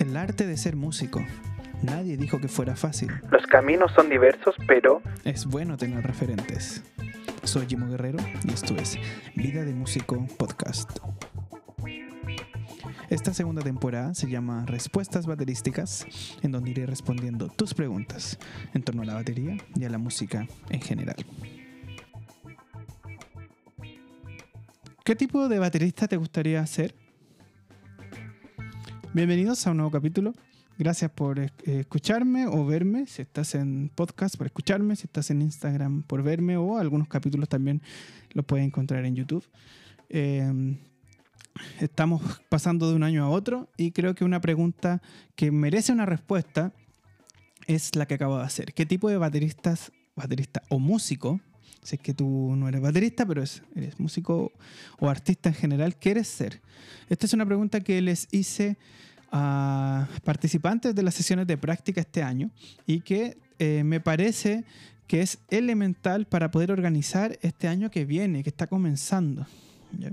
El arte de ser músico. Nadie dijo que fuera fácil. Los caminos son diversos, pero Es bueno tener referentes. Soy Jimo Guerrero y esto es Vida de Músico Podcast. Esta segunda temporada se llama Respuestas Baterísticas, en donde iré respondiendo tus preguntas en torno a la batería y a la música en general. ¿Qué tipo de baterista te gustaría ser? Bienvenidos a un nuevo capítulo. Gracias por escucharme o verme, si estás en podcast por escucharme, si estás en Instagram por verme, o algunos capítulos también los puedes encontrar en YouTube. Estamos pasando de un año a otro y creo que una pregunta que merece una respuesta es la que acabo de hacer. ¿Qué tipo de baterista o músico, si es que tú no eres baterista, pero eres músico o artista en general, quieres ser? Esta es una pregunta que les hice a participantes de las sesiones de práctica este año y que me parece que es elemental para poder organizar este año que viene, que está comenzando, ¿ya?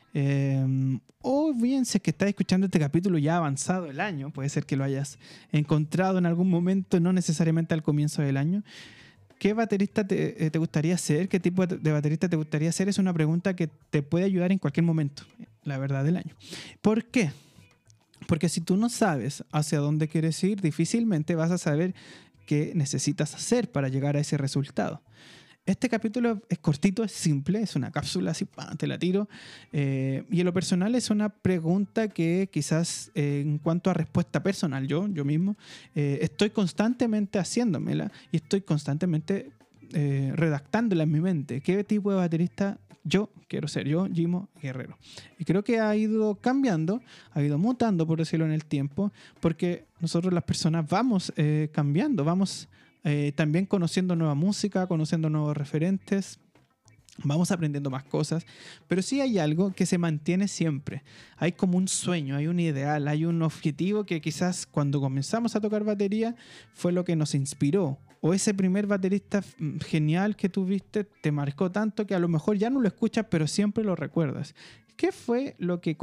O bien, si es que estás escuchando este capítulo ya avanzado el año, puede ser que lo hayas encontrado en algún momento, no necesariamente al comienzo del año. ¿Qué baterista te gustaría ser? ¿Qué tipo de baterista te gustaría ser? Es una pregunta que te puede ayudar en cualquier momento, la verdad, del año. ¿Por qué? Porque si tú no sabes hacia dónde quieres ir, difícilmente vas a saber qué necesitas hacer para llegar a ese resultado. Este capítulo es cortito, es simple, es una cápsula, así, te la tiro. Y en lo personal es una pregunta que quizás en cuanto a respuesta personal, yo mismo, estoy constantemente haciéndomela y estoy constantemente redactándola en mi mente. ¿Qué tipo de baterista yo quiero ser? Yo, Jimo Guerrero. Y creo que ha ido cambiando, ha ido mutando, por decirlo, en el tiempo, porque nosotros las personas vamos cambiando, vamos también conociendo nueva música, conociendo nuevos referentes, vamos aprendiendo más cosas, pero sí hay algo que se mantiene siempre. Hay como un sueño, hay un ideal, hay un objetivo que quizás cuando comenzamos a tocar batería fue lo que nos inspiró. O ese primer baterista genial que tuviste te marcó tanto que a lo mejor ya no lo escuchas, pero siempre lo recuerdas. ¿Qué fue lo que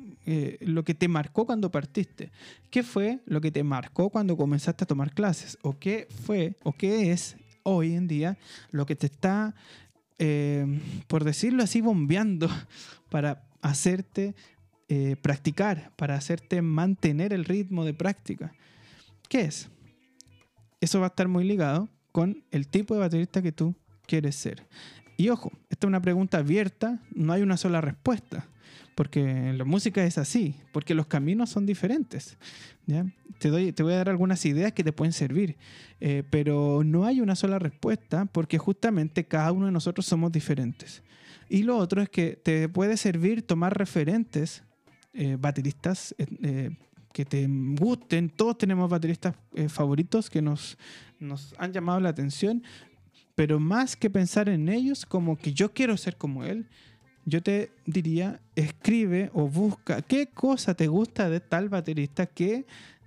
te marcó cuando partiste? ¿Qué fue lo que te marcó cuando comenzaste a tomar clases? ¿O qué fue o qué es hoy en día lo que te está, por decirlo así, bombeando para hacerte practicar, para hacerte mantener el ritmo de práctica? ¿Qué es? Eso va a estar muy ligado con el tipo de baterista que tú quieres ser. Y ojo, esta es una pregunta abierta, no hay una sola respuesta, porque en la música es así, porque los caminos son diferentes, ¿ya? Te voy a dar algunas ideas que te pueden servir, pero no hay una sola respuesta, porque justamente cada uno de nosotros somos diferentes. Y lo otro es que te puede servir tomar referentes, bateristas, que te gusten. Todos tenemos bateristas favoritos que nos han llamado la atención, pero más que pensar en ellos como que yo quiero ser como él, yo te diría, escribe o busca qué cosa te gusta de tal baterista que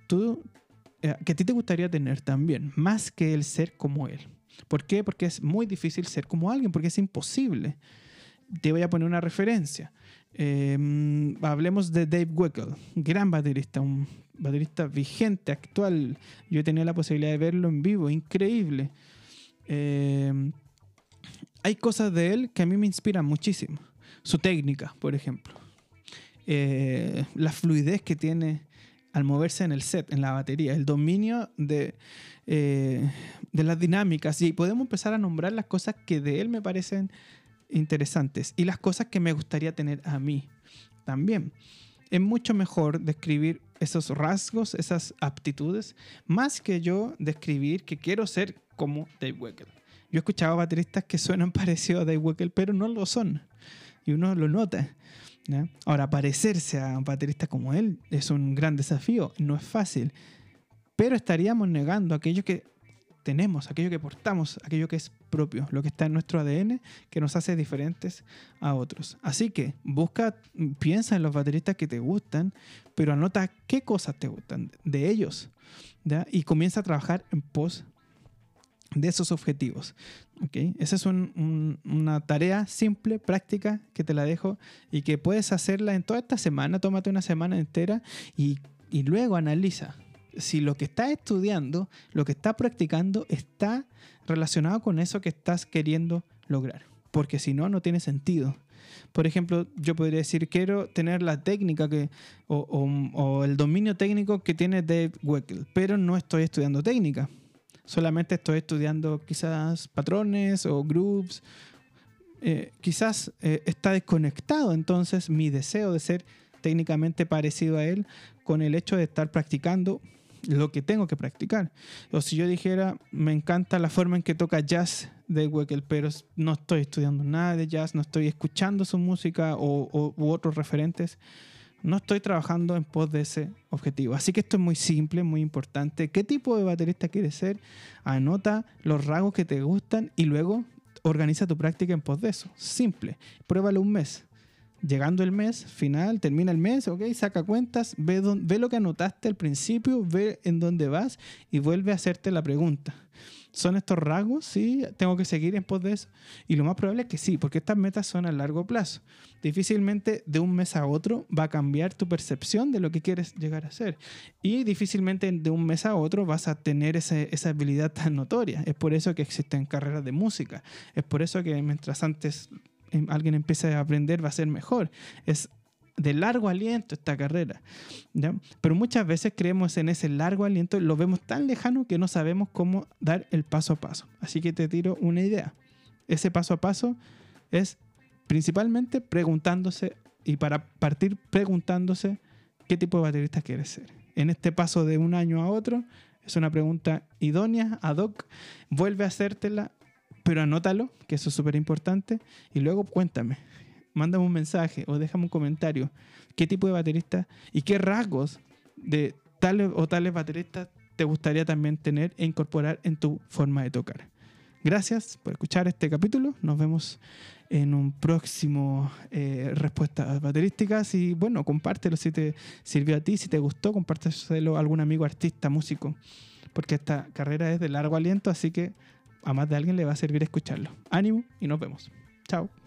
a ti te gustaría tener también, más que el ser como él. ¿Por qué? Porque es muy difícil ser como alguien, porque es imposible. Te voy a poner una referencia. Hablemos de Dave Weckl, gran baterista, un baterista vigente, actual. Yo he tenido la posibilidad de verlo en vivo, increíble. Hay cosas de él que a mí me inspiran muchísimo. Su técnica, por ejemplo. La fluidez que tiene al moverse en el set, en la batería. El dominio de las dinámicas. Y podemos empezar a nombrar las cosas que de él me parecen interesantes. Y las cosas que me gustaría tener a mí también. Es mucho mejor describir esos rasgos, esas aptitudes, más que yo describir que quiero ser como Dave Weckl. Yo he escuchado bateristas que suenan parecidos a Dave Weckl, pero no lo son. Y uno lo nota, ¿no? Ahora, parecerse a un baterista como él es un gran desafío. No es fácil. Pero estaríamos negando aquello que tenemos, aquello que portamos, aquello que es propio, lo que está en nuestro ADN, que nos hace diferentes a otros. Así que piensa en los bateristas que te gustan, pero anota qué cosas te gustan de ellos, ¿ya? Y comienza a trabajar en pos de esos objetivos, ¿okay? Esa es una tarea simple, práctica, que te la dejo y que puedes hacerla en toda esta semana. Tómate una semana entera y y luego analiza si lo que estás estudiando, lo que estás practicando está relacionado con eso que estás queriendo lograr. Porque si no, no tiene sentido. Por ejemplo, yo podría decir, quiero tener la técnica o el dominio técnico que tiene Dave Weckl, pero no estoy estudiando técnica. Solamente estoy estudiando quizás patrones o groups. Quizás está desconectado entonces mi deseo de ser técnicamente parecido a él con el hecho de estar practicando lo que tengo que practicar. O si yo dijera, me encanta la forma en que toca jazz de Weckl, pero no estoy estudiando nada de jazz, no estoy escuchando su música u otros referentes, no estoy trabajando en pos de ese objetivo. Así que esto es muy simple, muy importante. ¿Qué tipo de baterista quieres ser? Anota los rasgos que te gustan y luego organiza tu práctica en pos de eso. Simple. Pruébalo un mes. Llegando el mes final, termina el mes, ok, saca cuentas, ve lo que anotaste al principio, ve en dónde vas y vuelve a hacerte la pregunta. ¿Son estos rasgos? Sí, tengo que seguir en pos de eso. Y lo más probable es que sí, porque estas metas son a largo plazo. Difícilmente de un mes a otro va a cambiar tu percepción de lo que quieres llegar a ser. Y difícilmente de un mes a otro vas a tener esa habilidad tan notoria. Es por eso que existen carreras de música. Es por eso que mientras antes alguien empiece a aprender va a ser mejor. Es de largo aliento esta carrera, ¿ya? Pero muchas veces creemos en ese largo aliento, lo vemos tan lejano que no sabemos cómo dar el paso a paso. Así que te tiro una idea. Ese paso a paso es principalmente preguntándose, y para partir preguntándose qué tipo de baterista quieres ser. En este paso de un año a otro es una pregunta idónea, ad hoc. Vuelve a hacértela, pero anótalo, que eso es súper importante, y luego cuéntame, mándame un mensaje o déjame un comentario, qué tipo de baterista y qué rasgos de tales o tales bateristas te gustaría también tener e incorporar en tu forma de tocar. Gracias por escuchar este capítulo, nos vemos en un próximo Respuestas Baterísticas y bueno, compártelo si te sirvió a ti, si te gustó, compártelo a algún amigo artista, músico, porque esta carrera es de largo aliento, así que a más de alguien le va a servir escucharlo. Ánimo y nos vemos. Chao.